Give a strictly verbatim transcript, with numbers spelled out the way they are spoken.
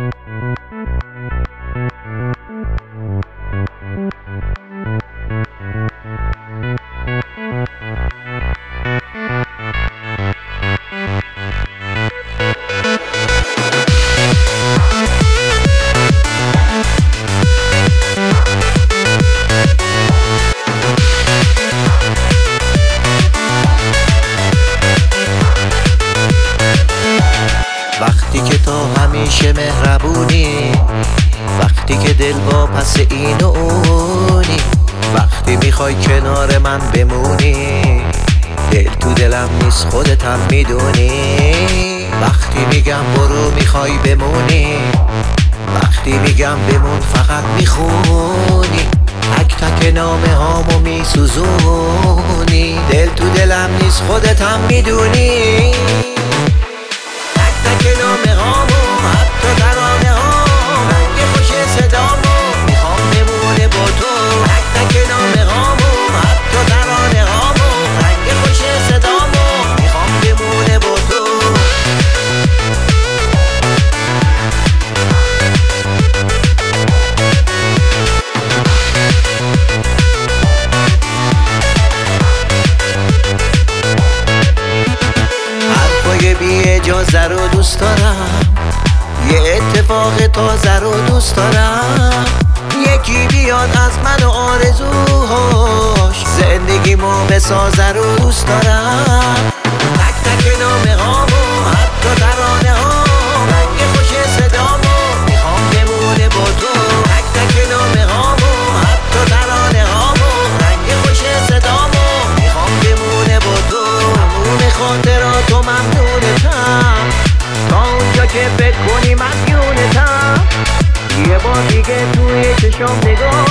وقتی که تو همیشه مهربونی، وقتی که دل واپس این و اونی، وقتی میخوای کنار من بمونی، دل تو دلم نیست خودتم میدونی. وقتی میگم برو میخوای بمونی، وقتی میگم بمون فقط میخونی. تک تک نامه هامو میسوزونی، دل تو دلم نیست خودتم میدونی. تک نامه هامو حتی ترانه هام، رنگ خوش صدامو میخوام بمونه با تو. تک تک نامه هامو حتی ترانه هامو، رنگ خوش صدامو میخوام بمونه با تو. حرفای بی اجازه رو دوست دارم، یه اتفاق تازه رو دوست دارم. یکی بیاد از من و آرزوهاش زندگیمو بسازه رو دوست دارم. تک تک نامه هامو حتی ترانه هام، رنگ خوش صدامو میخوام بمونه با تو. تک تک نامه هامو حتی ترانه هامو، رنگ خوش صدامو میخوام بمونه با تو. همون خاطراتو ممنونتم، تا اونجا که فکر کنی مدیونتم. یه بار دیگه توی چشم نگاه